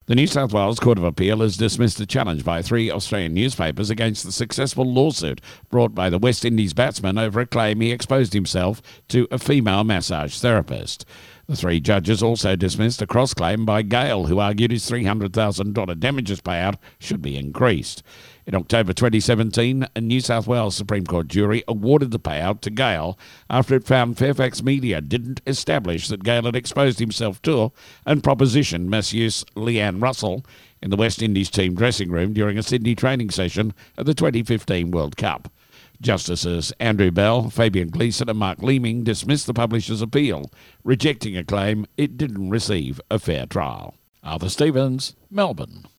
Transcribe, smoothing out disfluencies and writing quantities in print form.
The New South Wales Court of Appeal has dismissed a challenge by 3 Australian newspapers against the successful lawsuit brought by the West Indies batsman over a claim he exposed himself to a female massage therapist. The 3 judges also dismissed a cross-claim by Gale, who argued his $300,000 damages payout should be increased. In October 2017, a New South Wales Supreme Court jury awarded the payout to Gale after it found Fairfax Media didn't establish that Gale had exposed himself to and propositioned masseuse Leanne Russell in the West Indies team dressing room during a Sydney training session at the 2015 World Cup. Justices Andrew Bell, Fabian Gleeson and Mark Leeming dismissed the publisher's appeal, rejecting a claim it didn't receive a fair trial. Arthur Stevens, Melbourne.